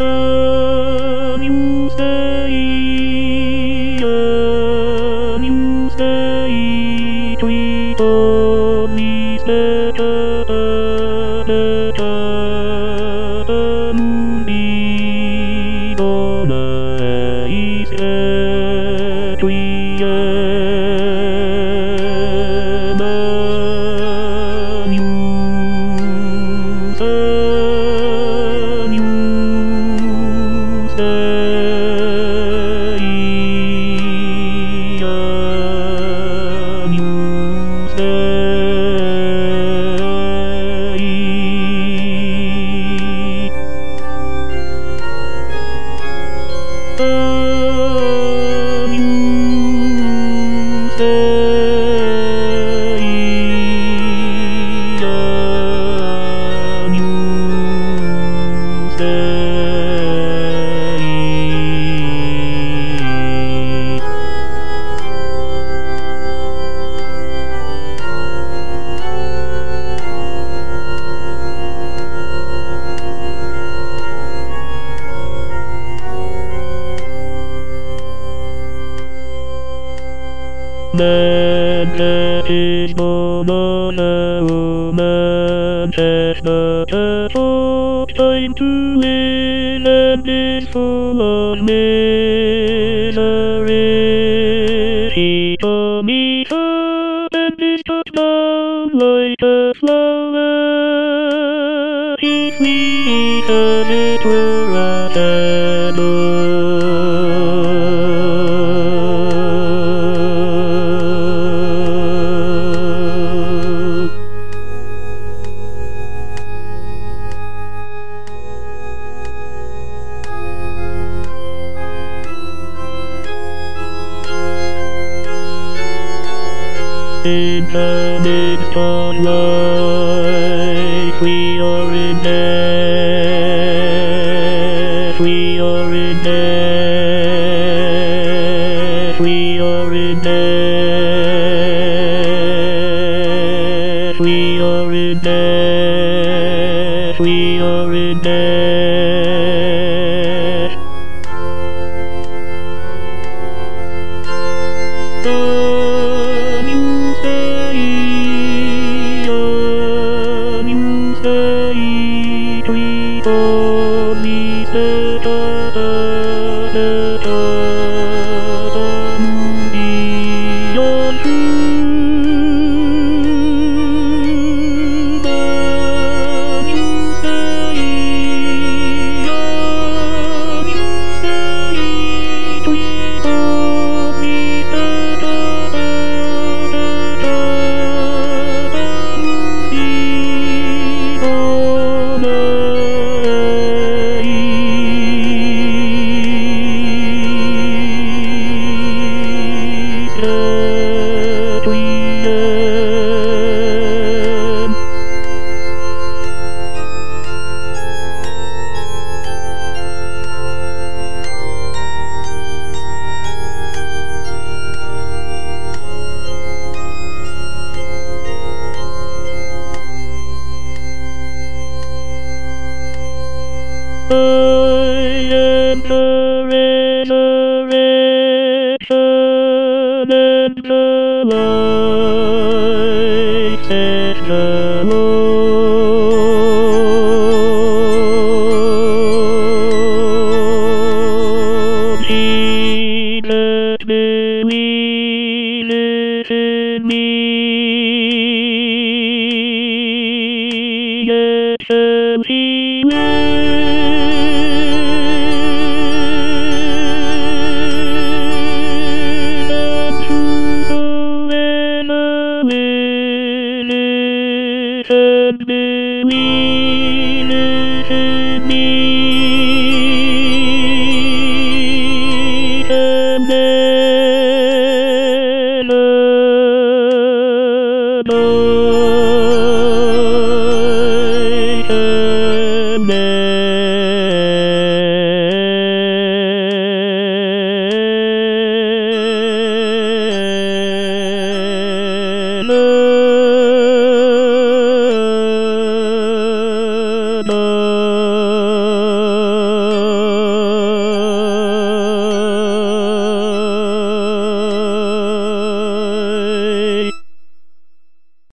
A new day, a new day, we only set the moonbeam on a set we am a new Man is born on a woman, has not a short time to win, and is full of misery. He told me so, and is cut down like a flower. He flees as it were a shadow. In the midst of life, we are in death, we are in death, we are in death, we are in death, we are in death. I am the resurrection and the life, says the Lord. Jesus, believe in me, yet shall he and believe in me, and then no.